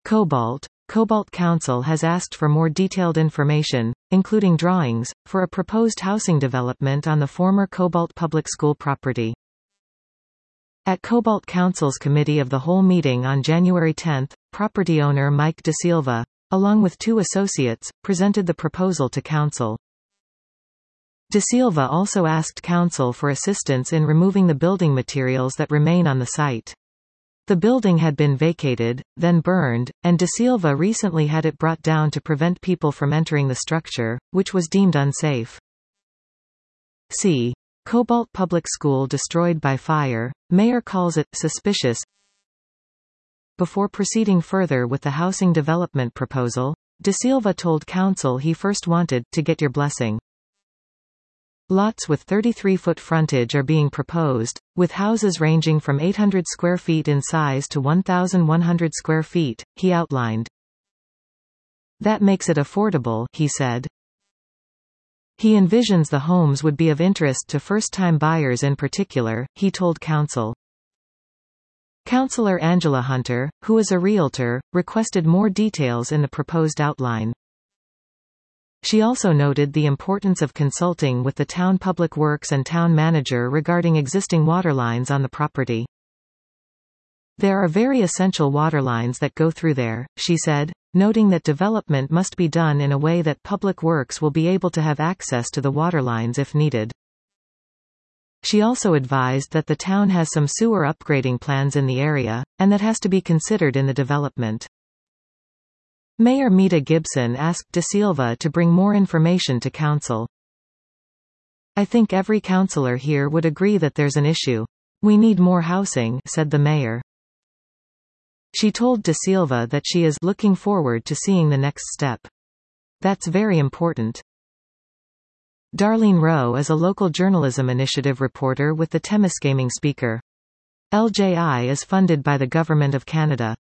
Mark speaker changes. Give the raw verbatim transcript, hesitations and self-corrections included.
Speaker 1: Cobalt. Cobalt Council has asked for more detailed information, including drawings, for a proposed housing development on the former Cobalt Public School property. At Cobalt Council's Committee of the Whole meeting on January tenth, property owner Mike De Silva, along with two associates, presented the proposal to Council. De Silva also asked Council for assistance in removing the building materials that remain on the site. The building had been vacated, then burned, and De Silva recently had it brought down to prevent people from entering the structure, which was deemed unsafe. C. Cobalt Public School destroyed by fire. Mayor calls it suspicious. Before proceeding further with the housing development proposal, De Silva told Council he first wanted to get your blessing. Lots with thirty-three foot frontage are being proposed, with houses ranging from eight hundred square feet in size to one thousand one hundred square feet, he outlined. That makes it affordable, he said. He envisions the homes would be of interest to first-time buyers in particular, he told Council. Councillor Angela Hunter, who is a realtor, requested more details in the proposed outline. She also noted the importance of consulting with the town public works and town manager regarding existing waterlines on the property. There are very essential waterlines that go through there, she said, noting that development must be done in a way that public works will be able to have access to the waterlines if needed. She also advised that the town has some sewer upgrading plans in the area, and that has to be considered in the development. Mayor Meta Gibson asked De Silva to bring more information to Council. I think every councillor here would agree that there's an issue. We need more housing, said the mayor. She told De Silva that she is looking forward to seeing the next step. That's very important. Darlene Rowe is a local journalism initiative reporter with the Temiskaming Speaker. L J I is funded by the Government of Canada.